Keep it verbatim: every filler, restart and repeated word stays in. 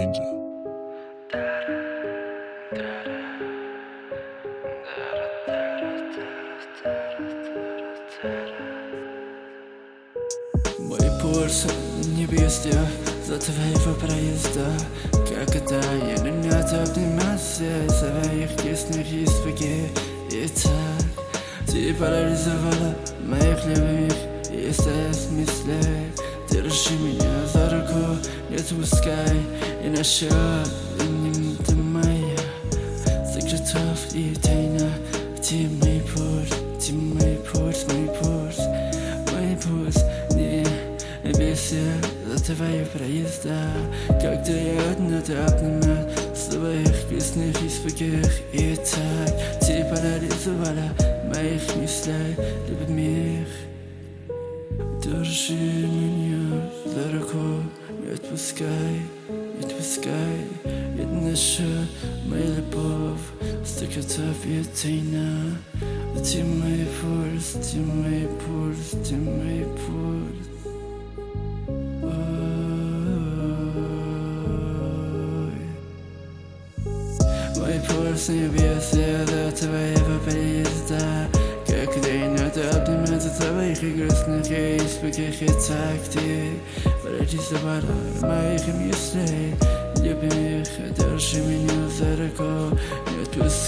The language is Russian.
Ninja. Мои пульсы не везде за твоего проезда. Когда я любят обниматься своих тесных испуги. И так ты парализовала моих любых и стас мыслей. Держи меня за руку, не отпускай, иначе ты моя. Секретов и тайна, где мой путь, где мой путь, мой путь, мой путь. Не бейся за твои проезда, когда я одна ты обнимаю своих весных испугах. И так ты парализовала моих мыслей, любимых. Держи меня за руку, не отпускай, не отпускай. Иначе моя любовь стакатов и тайна. Ты мой пульс, ты мой пульс, ты мой пульс. Мой пульс не бьется до твоего приезда. Когда я надо обнимать за твоих и грустных и испугах. И так ты парализовала моих мыслей, любимых. Держи меня за руку, не отпускай.